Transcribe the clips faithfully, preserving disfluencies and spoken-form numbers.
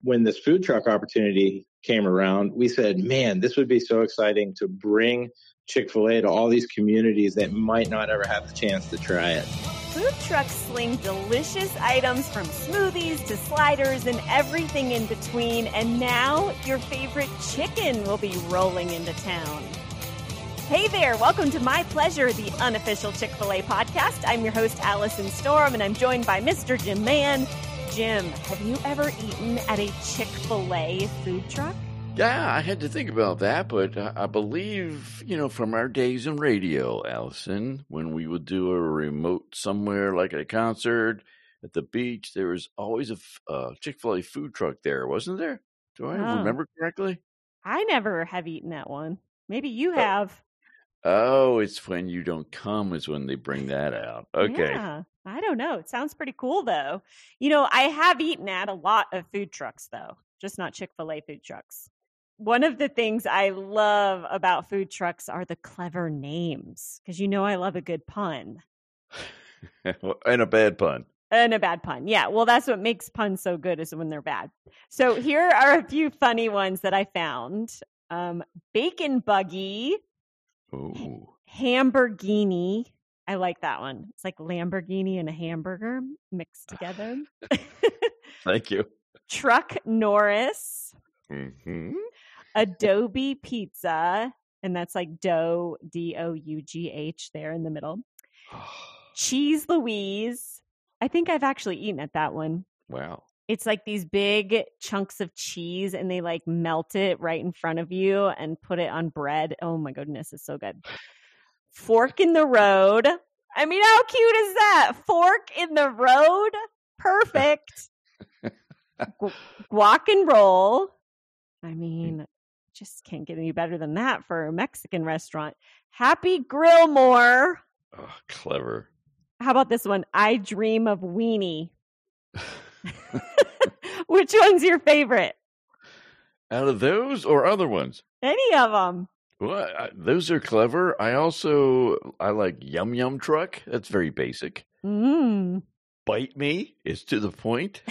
when this food truck opportunity came around, we said, man, this would be so exciting to bring Chick-fil-A to all these communities that might not ever have the chance to try it. Food trucks sling delicious items from smoothies to sliders and everything in between. And now your favorite chicken will be rolling into town. Hey there, welcome to My Pleasure, the unofficial Chick-fil-A podcast. I'm your host, Allison Storm, and I'm joined by Mister Jim Mann. Jim, have you ever eaten at a Chick-fil-A food truck? Yeah, I had to think about that, but I believe, you know, from our days in radio, Allison, when we would do a remote somewhere like at a concert, at the beach, there was always a uh, Chick-fil-A food truck there, wasn't there? Do I Oh. remember correctly? I never have eaten at one. Maybe you have. Oh, it's when you don't come is when they bring that out. Okay. Yeah, I don't know. It sounds pretty cool, though. You know, I have eaten at a lot of food trucks, though, just not Chick-fil-A food trucks. One of the things I love about food trucks are the clever names, because you know I love a good pun. And a bad pun. And a bad pun. Yeah, well, that's what makes puns so good is when they're bad. So here are a few funny ones that I found. Um, Bacon Buggy. Ooh. Hamburgini. I like that one. It's like Lamborghini and a hamburger mixed together. Thank you. Truck Norris. Mm-hmm. Adobe Pizza. And that's like dough, D O U G H there in the middle. Cheese Louise. I think I've actually eaten at that one. Wow. It's like these big chunks of cheese and they like melt it right in front of you and put it on bread. Oh my goodness, it's so good. Fork in the Road. I mean, how cute is that? Fork in the Road. Perfect. Gu- guac and roll. I mean, just can't get any better than that for a Mexican restaurant. Happy Grillmore. Oh, clever. How about this one? I Dream of Weenie. Which one's your favorite? Out of those or other ones? Any of them. Well, I, those are clever. I also, I like Yum Yum Truck. That's very basic. Mm. Bite Me is to the point.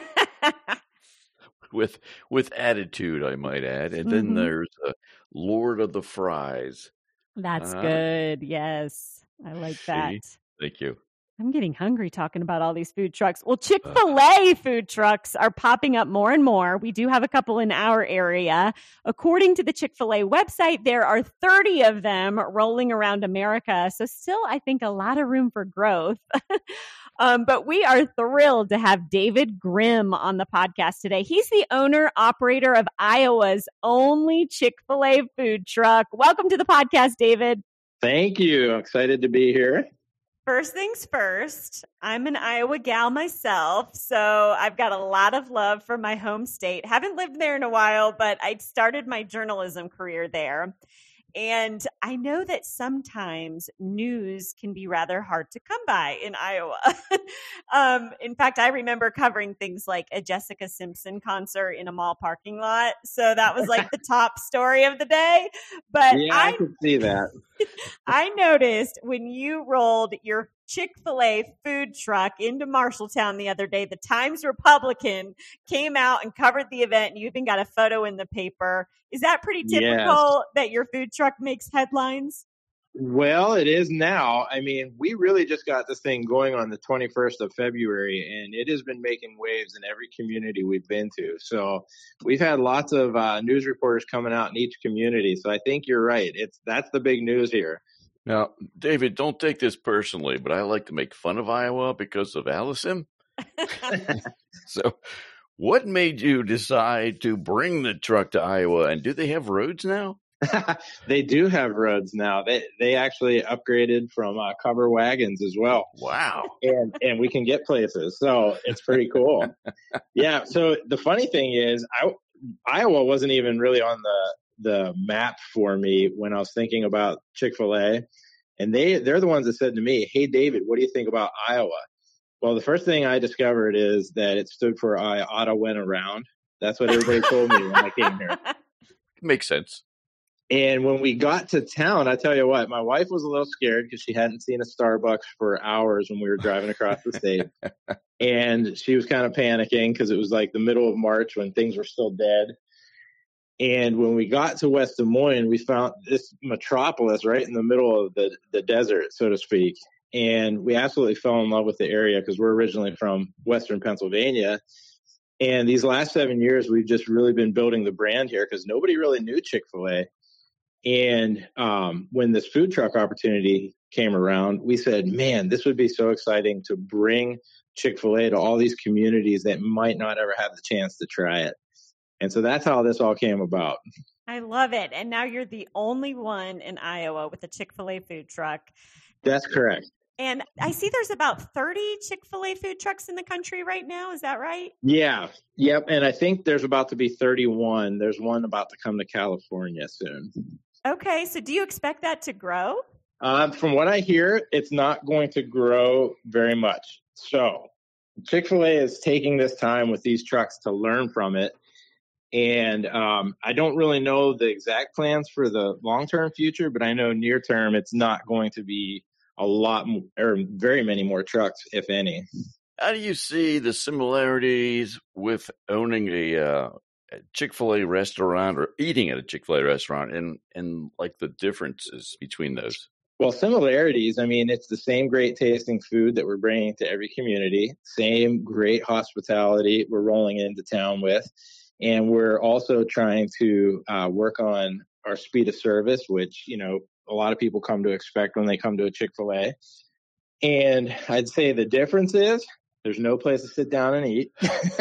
with with attitude, I might add. And then Mhm. there's uh, Lord of the Fries. That's Uh, good. Yes. I like see? that. Thank you. I'm getting hungry talking about all these food trucks. Well, Chick-fil-A food trucks are popping up more and more. We do have a couple in our area. According to the Chick-fil-A website, there are thirty of them rolling around America. So still, I think, a lot of room for growth. um, but we are thrilled to have David Grimm on the podcast today. He's the owner, operator of Iowa's only Chick-fil-A food truck. Welcome to the podcast, David. Thank you. Excited to be here. First things first, I'm an Iowa gal myself, so I've got a lot of love for my home state. Haven't lived there in a while, but I started my journalism career there. And I know that sometimes news can be rather hard to come by in Iowa. um, in fact, I remember covering things like a Jessica Simpson concert in a mall parking lot. So that was like the top story of the day. But Yeah, I I could see that. I noticed when you rolled your Chick-fil-A food truck into Marshalltown the other day, the Times Republican came out and covered the event, and you even got a photo in the paper. Is that pretty typical Yes. that your food truck makes headlines? Well, it is now. I mean, we really just got this thing going on the twenty-first of February, and it has been making waves in every community we've been to. So we've had lots of uh, news reporters coming out in each community. So I think you're right. It's that's the big news here. Now, David, don't take this personally, but I like to make fun of Iowa because of Allison. So what made you decide to bring the truck to Iowa? And do they have roads now? They do have roads now. They they actually upgraded from uh, cover wagons as well. Wow. and and we can get places. So it's pretty cool. Yeah. So the funny thing is, I, Iowa wasn't even really on the the map for me when I was thinking about Chick-fil-A, and they they're the ones that said to me, "Hey, David, what do you think about Iowa?" Well, the first thing I discovered is that it stood for I oughta went around. That's what everybody told me when I came here. Makes sense. And when we got to town, I tell you what, my wife was a little scared because she hadn't seen a Starbucks for hours when we were driving across the state. And she was kind of panicking because it was like the middle of March when things were still dead. And when we got to West Des Moines, we found this metropolis right in the middle of the, the desert, so to speak. And we absolutely fell in love with the area because we're originally from Western Pennsylvania. And these last seven years, we've just really been building the brand here because nobody really knew Chick-fil-A. And um, when this food truck opportunity came around, we said, man, this would be so exciting to bring Chick-fil-A to all these communities that might not ever have the chance to try it. And so that's how this all came about. I love it. And now you're the only one in Iowa with a Chick-fil-A food truck. That's correct. And I see there's about thirty Chick-fil-A food trucks in the country right now. Is that right? Yeah. Yep. And I think there's about to be thirty-one. There's one about to come to California soon. Okay. So do you expect that to grow? Uh, from what I hear, it's not going to grow very much. So Chick-fil-A is taking this time with these trucks to learn from it. And um, I don't really know the exact plans for the long-term future, but I know near-term it's not going to be a lot more, or very many more trucks, if any. How do you see the similarities with owning a, uh, a Chick-fil-A restaurant or eating at a Chick-fil-A restaurant and, and like the differences between those? Well, similarities, I mean, it's the same great tasting food that we're bringing to every community, same great hospitality we're rolling into town with. And we're also trying to uh, work on our speed of service, which, you know, a lot of people come to expect when they come to a Chick-fil-A. And I'd say the difference is there's no place to sit down and eat.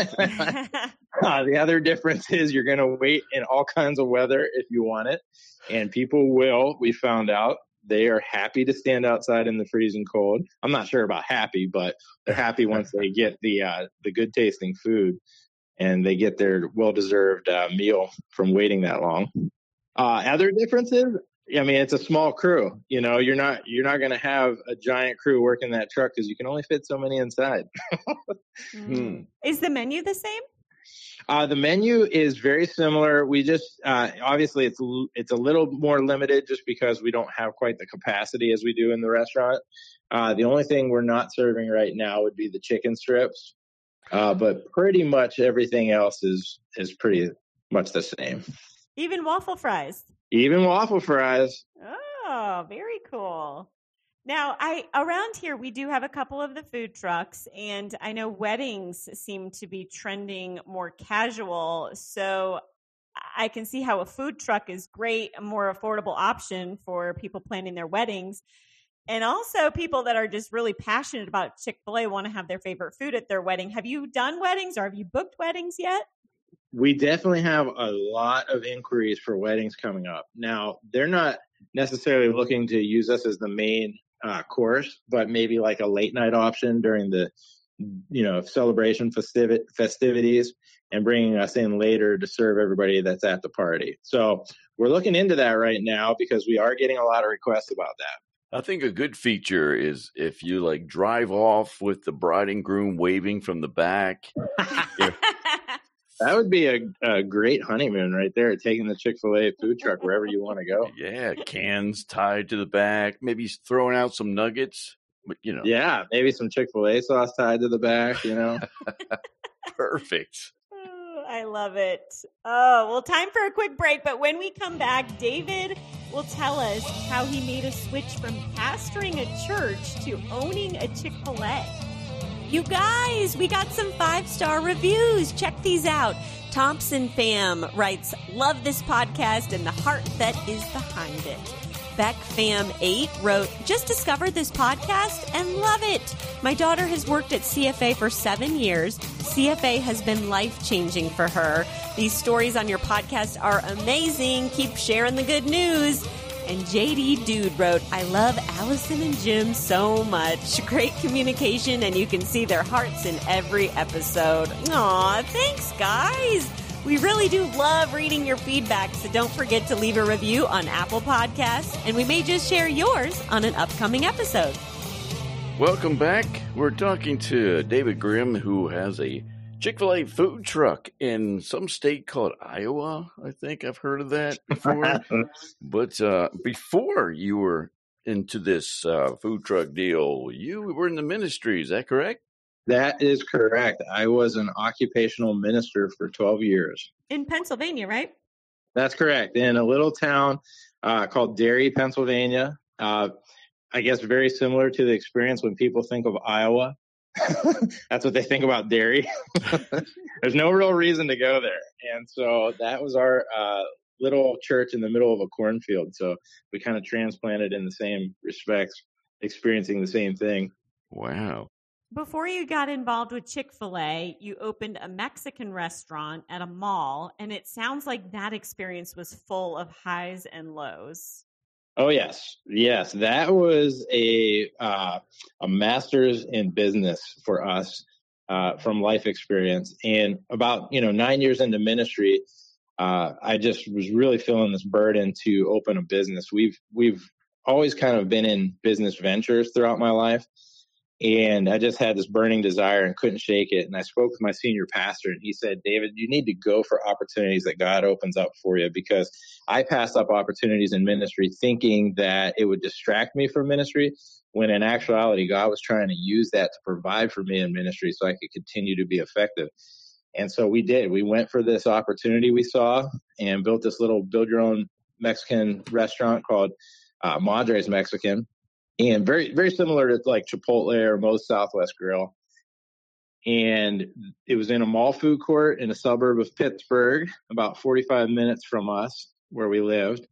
uh, the other difference is you're going to wait in all kinds of weather if you want it. And people will, we found out, they are happy to stand outside in the freezing cold. I'm not sure about happy, but they're happy once they get the uh, the good tasting food. And they get their well-deserved uh, meal from waiting that long. Uh, other differences, I mean, it's a small crew. You know, you're not you're not going to have a giant crew working that truck because you can only fit so many inside. mm. Is the menu the same? Uh, the menu is very similar. We just uh, obviously it's it's a little more limited just because we don't have quite the capacity as we do in the restaurant. Uh, the only thing we're not serving right now would be the chicken strips. Uh, but pretty much everything else is is pretty much the same. Even waffle fries. Even waffle fries. Oh, very cool. Now, I around here we do have a couple of the food trucks, and I know weddings seem to be trending more casual. So I can see how a food truck is great, a more affordable option for people planning their weddings. And also people that are just really passionate about Chick-fil-A want to have their favorite food at their wedding. Have you done weddings or have you booked weddings yet? We definitely have a lot of inquiries for weddings coming up. Now, they're not necessarily looking to use us as the main uh, course, but maybe like a late night option during the, you know, celebration festiv- festivities and bringing us in later to serve everybody that's at the party. So we're looking into that right now because we are getting a lot of requests about that. I think a good feature is if you like drive off with the bride and groom waving from the back. if- That would be a, a great honeymoon right there, taking the Chick-fil-A food truck wherever you want to go. Yeah, cans tied to the back, maybe throwing out some nuggets, but you know. Yeah, maybe some Chick-fil-A sauce tied to the back, you know. Perfect. Oh, I love it. Oh, well, time for a quick break, but when we come back, David will tell us how he made a switch from pastoring a church to owning a Chick-fil-A. You guys, we got some five-star reviews. Check these out. Thompson Fam writes, love this podcast and the heart that is behind it. Beck Fam eight wrote, just discovered this podcast and love it. My daughter has worked at C F A for seven years. C F A has been life-changing for her. These stories on your podcast are amazing. Keep sharing the good news. And J D Dude wrote, I love Allison and Jim so much. Great communication, and you can see their hearts in every episode. Aw, thanks, guys. We really do love reading your feedback, so don't forget to leave a review on Apple Podcasts, and we may just share yours on an upcoming episode. Welcome back. We're talking to David Grimm, who has a Chick-fil-A food truck in some state called Iowa. I think I've heard of that before. But uh, before you were into this uh, food truck deal, you were in the ministry. Is that correct? That is correct. I was an occupational minister for twelve years. In Pennsylvania, right? That's correct. In a little town uh, called Derry, Pennsylvania. Uh, I guess very similar to the experience when people think of Iowa. That's what they think about Derry. There's no real reason to go there. And so that was our uh, little church in the middle of a cornfield. So we kind of transplanted in the same respects, experiencing the same thing. Wow. Before you got involved with Chick-fil-A, you opened a Mexican restaurant at a mall, and it sounds like that experience was full of highs and lows. Oh, yes. Yes, that was a uh, a master's in business for us uh, from life experience. And about, you know, nine years into ministry, uh, I just was really feeling this burden to open a business. We've we've always kind of been in business ventures throughout my life. And I just had this burning desire and couldn't shake it. And I spoke with my senior pastor, and he said, David, you need to go for opportunities that God opens up for you, because I passed up opportunities in ministry thinking that it would distract me from ministry, when in actuality, God was trying to use that to provide for me in ministry so I could continue to be effective. And so we did. We went for this opportunity we saw and built this little build your own Mexican restaurant called uh, Madres Mexican. And very, very similar to like Chipotle or Moe's Southwest Grill. And it was in a mall food court in a suburb of Pittsburgh, about forty-five minutes from us where we lived.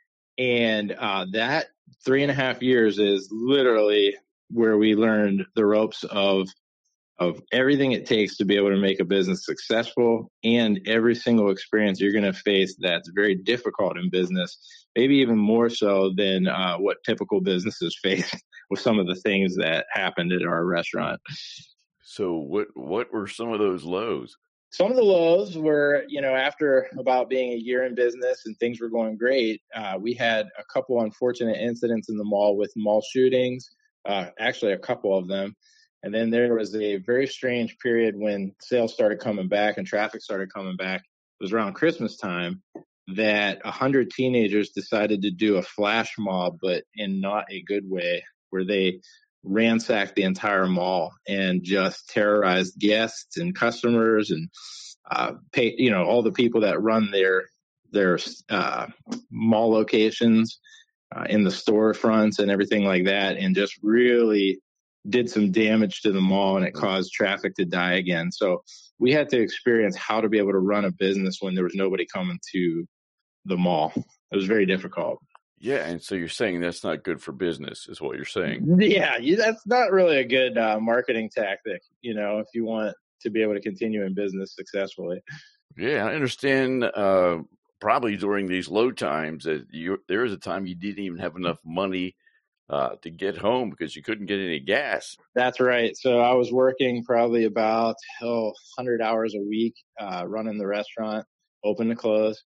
And uh, that three and a half years is literally where we learned the ropes of of everything it takes to be able to make a business successful, and every single experience you're going to face that's very difficult in business, maybe even more so than uh, what typical businesses face with some of the things that happened at our restaurant. So what what were some of those lows? Some of the lows were, you know, after about being a year in business and things were going great, uh, we had a couple unfortunate incidents in the mall with mall shootings, uh, actually a couple of them. And then there was a very strange period when sales started coming back and traffic started coming back. It was around Christmas time that a hundred teenagers decided to do a flash mob, but in not a good way, where they ransacked the entire mall and just terrorized guests and customers and uh, pay, you know, all the people that run their their uh, mall locations uh, in the storefronts and everything like that, and just really did some damage to the mall, and it caused traffic to die again. So we had to experience how to be able to run a business when there was nobody coming to the mall. It was very difficult. Yeah, and so you're saying that's not good for business, is what you're saying. Yeah, you, that's not really a good uh, marketing tactic, you know, if you want to be able to continue in business successfully. Yeah, I understand. Uh, probably during these low times, that you, there was a time you didn't even have enough money uh, to get home because you couldn't get any gas. That's right. So I was working probably about oh, one hundred hours a week, uh, running the restaurant, open to close,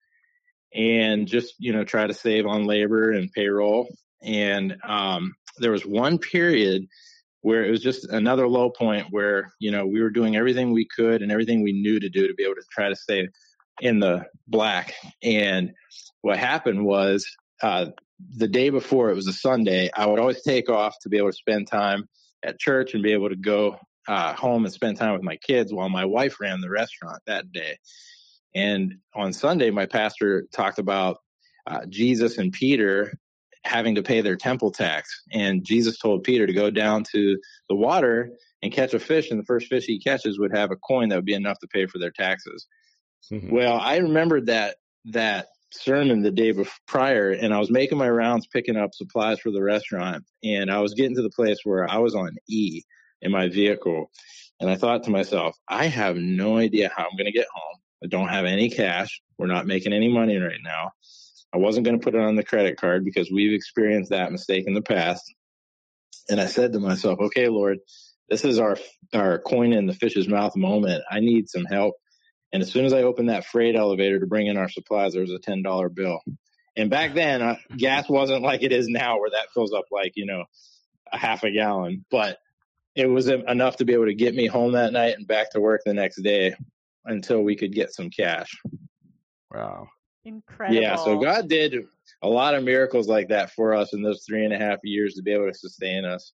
and just, you know, try to save on labor and payroll. And um, there was one period where it was just another low point where, you know, we were doing everything we could and everything we knew to do to be able to try to stay in the black. And what happened was uh, the day before, it was a Sunday, I would always take off to be able to spend time at church and be able to go uh, home and spend time with my kids while my wife ran the restaurant that day. And on Sunday, my pastor talked about uh, Jesus and Peter having to pay their temple tax. And Jesus told Peter to go down to the water and catch a fish. And the first fish he catches would have a coin that would be enough to pay for their taxes. Mm-hmm. Well, I remembered that that sermon the day before, prior, and I was making my rounds picking up supplies for the restaurant. And I was getting to the place where I was on E in my vehicle. And I thought to myself, I have no idea how I'm going to get home. I don't have any cash. We're not making any money right now. I wasn't going to put it on the credit card because we've experienced that mistake in the past. And I said to myself, okay, Lord, this is our our coin in the fish's mouth moment. I need some help. And as soon as I opened that freight elevator to bring in our supplies, there was a ten dollar bill. And back then, uh, gas wasn't like it is now where that fills up like, you know, a half a gallon. But it was enough to be able to get me home that night and back to work the next day until we could get some cash. Wow. Incredible. Yeah, so God did a lot of miracles like that for us in those three and a half years to be able to sustain us.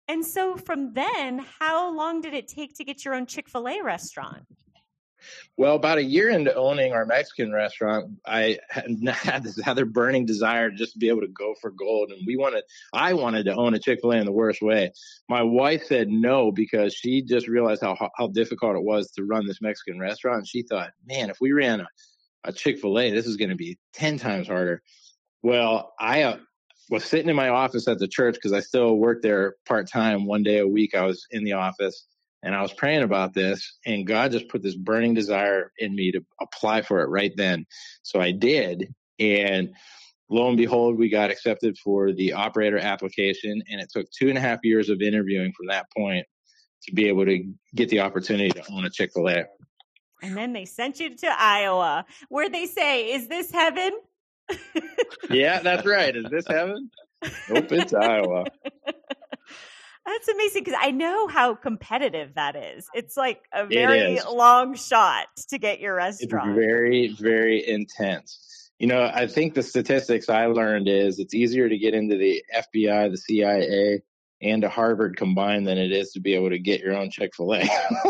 And so from then, how long did it take to get your own Chick-fil-A restaurant? Well, about a year into owning our Mexican restaurant, I had this other burning desire to just be able to go for gold. And we wanted, I wanted to own a Chick-fil-A in the worst way. My wife said no, because she just realized how how difficult it was to run this Mexican restaurant. And she thought, man, if we ran a, a Chick-fil-A, this is going to be ten times harder. Well, I uh, was sitting in my office at the church because I still worked there part-time. One day a week I was in the office. And I was praying about this, and God just put this burning desire in me to apply for it right then. So I did. And lo and behold, we got accepted for the operator application. And it took two and a half years of interviewing from that point to be able to get the opportunity to own a Chick-fil-A. And then they sent you to Iowa, where they say, is this heaven? Yeah, that's right. Is this heaven? Nope, it's Iowa. That's amazing, because I know how competitive that is. It's like a very long shot to get your restaurant. It's very, very intense. You know, I think the statistics I learned is it's easier to get into the F B I, the C I A, and to Harvard combined than it is to be able to get your own Chick-fil-A.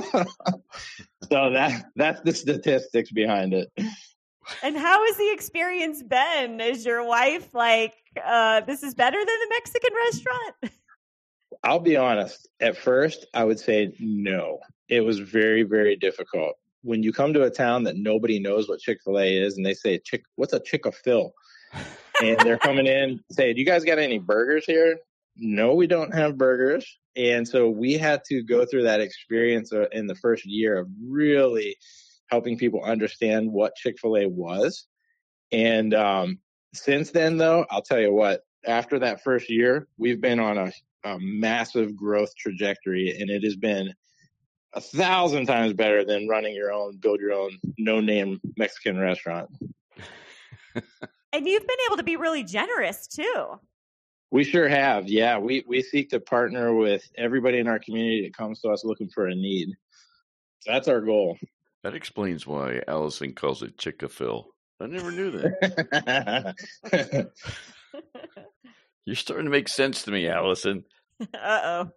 So that that's the statistics behind it. And how has the experience been? Is your wife like, uh, this is better than the Mexican restaurant? I'll be honest. At first, I would say no. It was very, very difficult. When you come to a town that nobody knows what Chick-fil-A is, and they say, Chick, what's a Chick-a-Phil? And they're coming in saying, do you guys got any burgers here? No, we don't have burgers. And so we had to go through that experience in the first year of really helping people understand what Chick-fil-A was. And um, since then, though, I'll tell you what, after that first year, we've been on a a massive growth trajectory, and it has been a thousand times better than running your own, build your own no-name Mexican restaurant. And you've been able to be really generous too. We sure have. Yeah, we, we seek to partner with everybody in our community that comes to us looking for a need. So that's our goal. That explains why Allison calls it Chick-a-Phil. I never knew that. You're starting to make sense to me, Allison. Uh-oh.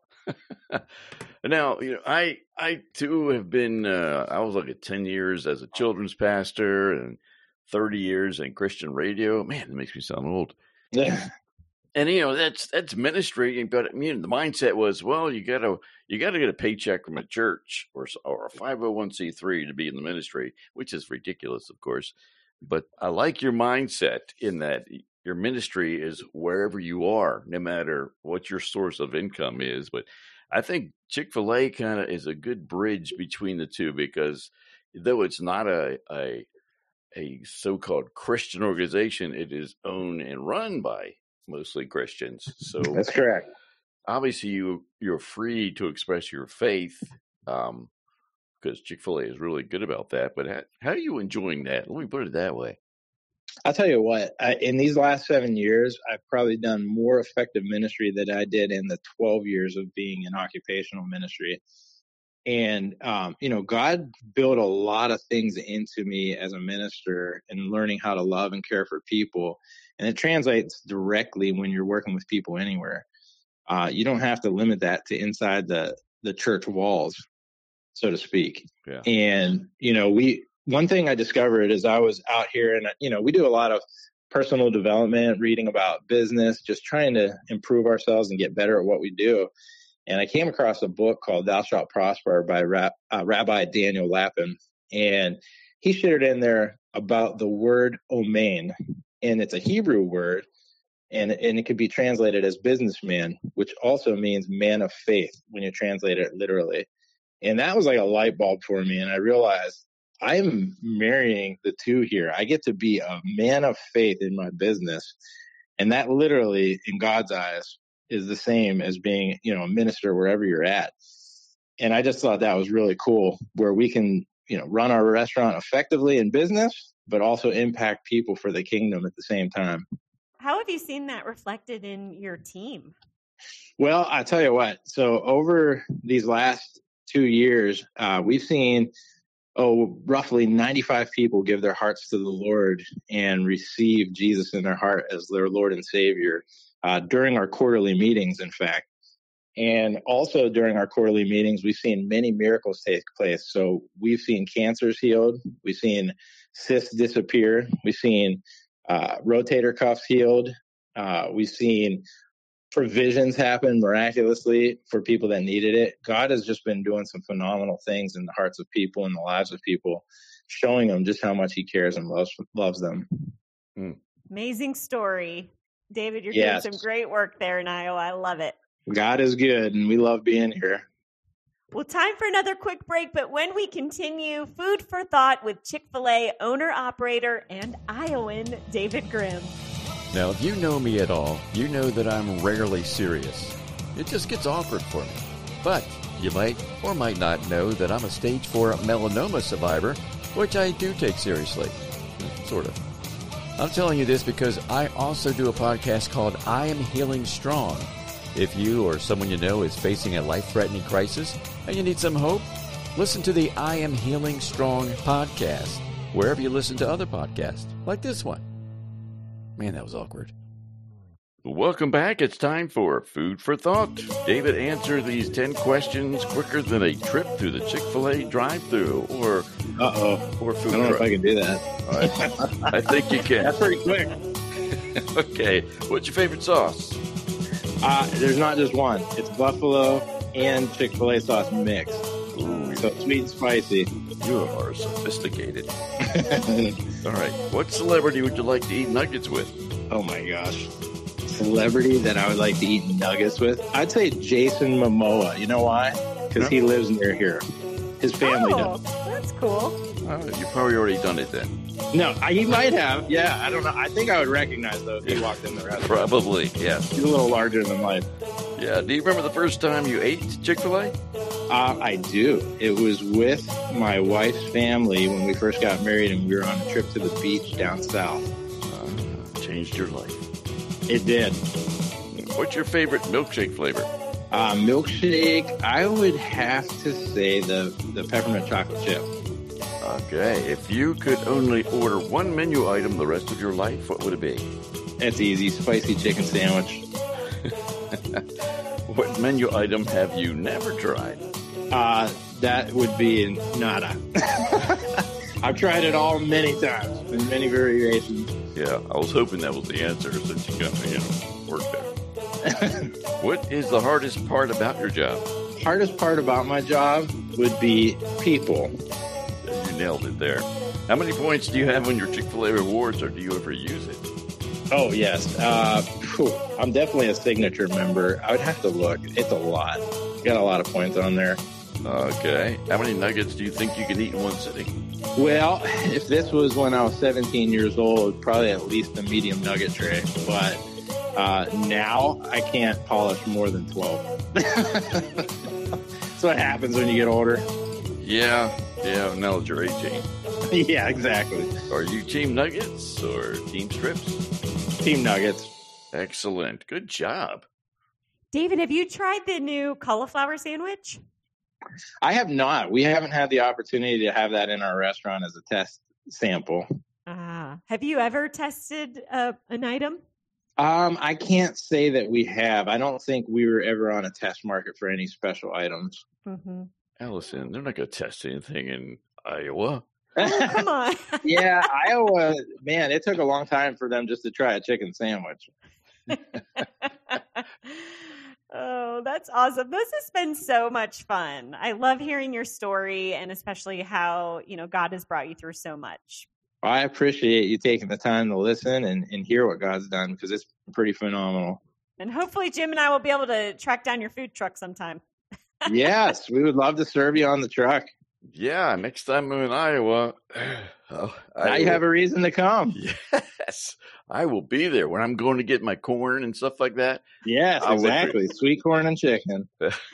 Now, you know, I I too have been, uh, I was like at ten years as a children's pastor and thirty years in Christian radio. Man, that makes me sound old. Yeah. And, you know, that's that's ministry. But, you know, the mindset was, well, you got to you got to get a paycheck from a church or, or a five oh one c three to be in the ministry, which is ridiculous, of course. But I like your mindset in that your ministry is wherever you are, no matter what your source of income is. But I think Chick-fil-A kind of is a good bridge between the two, because though it's not a, a a so-called Christian organization, it is owned and run by mostly Christians. So that's correct. Obviously, you you're free to express your faith, um, because Chick-fil-A is really good about that. But how, how are you enjoying that? Let me put it that way. I'll tell you what, I, in these last seven years, I've probably done more effective ministry than I did in the twelve years of being in occupational ministry. And, um, you know, God built a lot of things into me as a minister and learning how to love and care for people. And it translates directly when you're working with people anywhere. Uh, you don't have to limit that to inside the, the church walls, so to speak. Yeah. And, you know, we, one thing I discovered is I was out here and, you know, we do a lot of personal development, reading about business, just trying to improve ourselves and get better at what we do. And I came across a book called Thou Shalt Prosper by Rab- uh, Rabbi Daniel Lapin. And he shared in there about the word omein. And it's a Hebrew word. And, and it could be translated as businessman, which also means man of faith when you translate it literally. And that was like a light bulb for me. And I realized I'm marrying the two here. I get to be a man of faith in my business. And that literally, in God's eyes, is the same as being, you know, a minister wherever you're at. And I just thought that was really cool, where we can, you know, run our restaurant effectively in business, but also impact people for the kingdom at the same time. How have you seen that reflected in your team? Well, I tell you what, so over these last two years, uh, we've seen, oh, roughly ninety-five people give their hearts to the Lord and receive Jesus in their heart as their Lord and Savior uh, during our quarterly meetings, in fact. And also during our quarterly meetings, we've seen many miracles take place. So we've seen cancers healed. We've seen cysts disappear. We've seen uh, rotator cuffs healed. Uh, we've seen provisions happen miraculously for people that needed it. God has just been doing some phenomenal things in the hearts of people, in the lives of people, showing them just how much he cares and loves loves them. Mm. Amazing story. David, you're yes. doing some great work there in Iowa. I love it. God is good, and we love being here. Well, time for another quick break, but when we continue, food for thought with Chick-fil-A owner-operator and Iowan David Grimm. Now, if you know me at all, you know that I'm rarely serious. It just gets awkward for me. But you might or might not know that I'm a stage four melanoma survivor, which I do take seriously. Sort of. I'm telling you this because I also do a podcast called I Am Healing Strong. If you or someone you know is facing a life-threatening crisis and you need some hope, listen to the I Am Healing Strong podcast, wherever you listen to other podcasts, like this one. Man, that was awkward. Welcome back. It's time for Food for Thought. David answered these ten questions quicker than a trip through the Chick-fil-A drive-thru or Uh-oh. or food I don't know truck. if I can do that. I, I think you can. That's pretty quick. Okay. What's your favorite sauce? Uh, there's not just one. It's buffalo and Chick-fil-A sauce mixed. Ooh, So sweet and spicy. you are sophisticated. All right. What celebrity would you like to eat nuggets with? Oh my gosh. Celebrity that I would like to eat nuggets with? I'd say Jason Momoa. You know why? Because he lives near here. His family Oh, does. that's cool. Oh, you've probably already done it then. No, I, he might have. Yeah, I don't know. I think I would recognize, though, if he walked in the restaurant. Probably, yeah. He's a little larger than life. Yeah. Do you remember the first time you ate Chick-fil-A? Uh, I do. It was with my wife's family when we first got married, and we were on a trip to the beach down south. Uh, changed your life. It did. What's your favorite milkshake flavor? Uh, milkshake, I would have to say the, the peppermint chocolate chip. Okay. If you could only order one menu item the rest of your life, what would it be? It's easy. Spicy chicken sandwich. What menu item have you never tried? Uh, that would be nada. I've tried it all many times in many variations. Yeah, I was hoping that was the answer since you got me, you know, work there. What is the hardest part about your job? Hardest part about my job would be people. You nailed it there. How many points do you have on your Chick-fil-A rewards, or do you ever use it? Oh, yes. Uh, phew, I'm definitely a signature member. I would have to look. It's a lot. Got a lot of points on there. Okay. How many nuggets do you think you can eat in one sitting? Well, if this was when I was seventeen years old, probably at least a medium nugget tray. But uh, now I can't polish more than twelve. That's what happens when you get older. Yeah, yeah, now that you're eighteen. Yeah, exactly. Are you team nuggets or team strips? Team nuggets. Excellent. Good job. David, have you tried the new cauliflower sandwich? I have not. We haven't had the opportunity to have that in our restaurant as a test sample. Ah, have you ever tested uh, an item? Um, I can't say that we have. I don't think we were ever on a test market for any special items. Mm-hmm. Allison, they're not going to test anything in Iowa. Oh, come on. Yeah, Iowa, man, it took a long time for them just to try a chicken sandwich. Oh, that's awesome. This has been so much fun. I love hearing your story and especially how, you know, God has brought you through so much. I appreciate you taking the time to listen and, and hear what God's done because it's pretty phenomenal. And hopefully Jim and I will be able to track down your food truck sometime. Yes, we would love to serve you on the truck. Yeah, next time I'm in Iowa, oh, I Now you will- have a reason to come. Yes, I will be there when I'm going to get my corn and stuff like that. Yes, I'll look exactly. Sweet corn and chicken.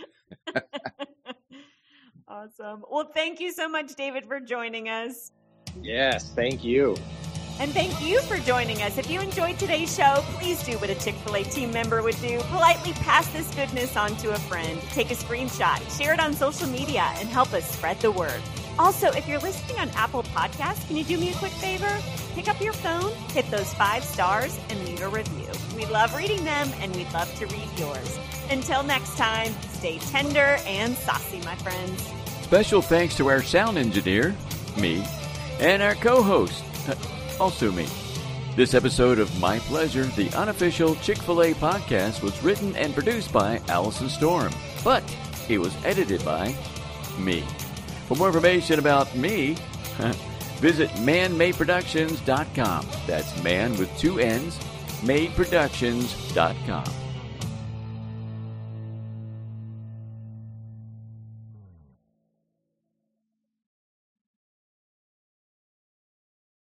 Awesome. Well, thank you so much, David, for joining us. Yes, thank you. And thank you for joining us. If you enjoyed today's show, please do what a Chick-fil-A team member would do. Politely pass this goodness on to a friend. Take a screenshot, share it on social media, and help us spread the word. Also, if you're listening on Apple Podcasts, can you do me a quick favor? Pick up your phone, hit those five stars, and leave a review. We love reading them, and we'd love to read yours. Until next time, stay tender and saucy, my friends. Special thanks to our sound engineer, me, and our co-host, uh, also me. This episode of My Pleasure, the unofficial Chick-fil-A podcast, was written and produced by Allison Storm, but it was edited by me. For more information about me, visit man made productions dot com. That's man with two N's, made productions dot com.